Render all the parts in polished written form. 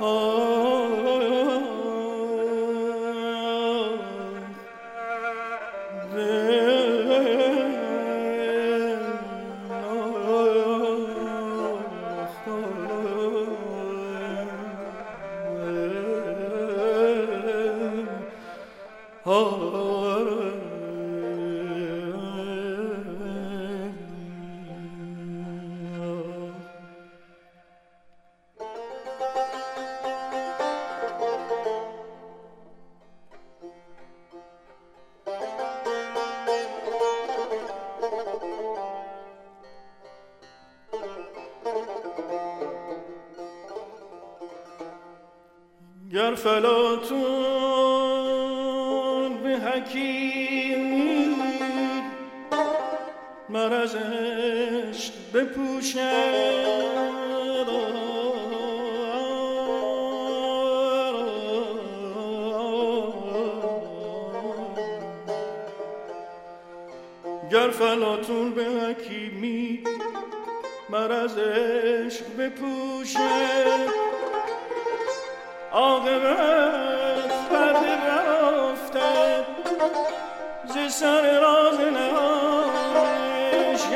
گر فلاطون به حکیمی مرض عشق بپوشد، گر فلاطون به حکیمی مرض عشق بپوشد، عاقبت پرده برافته ز سر راز نهانش.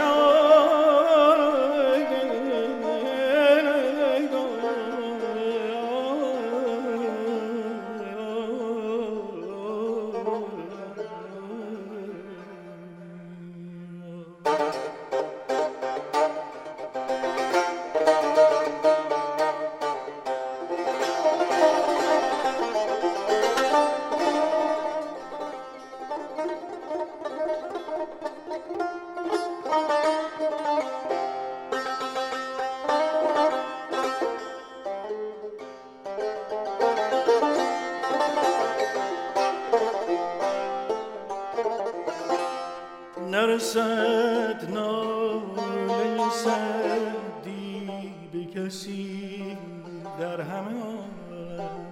نرسد ناله سعدی به کسی در همه عالم،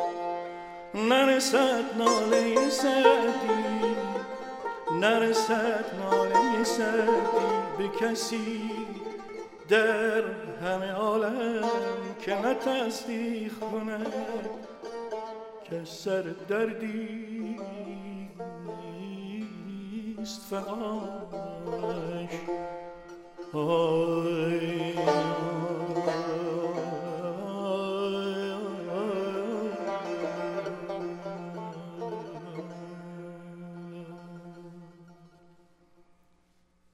نرسد ناله سعدی، نرسد ناله سعدی به کسی در همه عالم که نه تصدیق کند که سر دردی است فقاش.